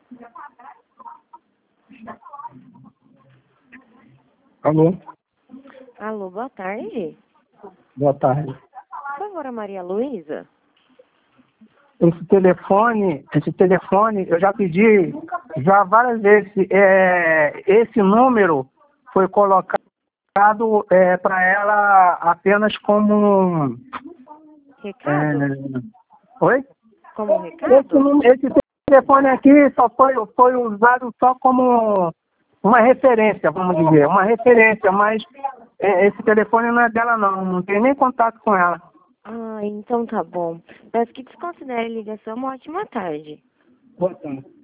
Alô? Alô, boa tarde. Boa tarde. Por favor, a Maria Luísa. Esse telefone, eu já pedi já várias vezes. Esse número foi colocado para ela apenas como... Recado? Oi? Como um recado? Esse telefone aqui só foi usado só como uma referência, vamos dizer. Uma referência, mas esse telefone não é dela não tem nem contato com ela. Ah, então tá bom. Peço que desconsidere a ligação. Uma ótima tarde. Boa tarde.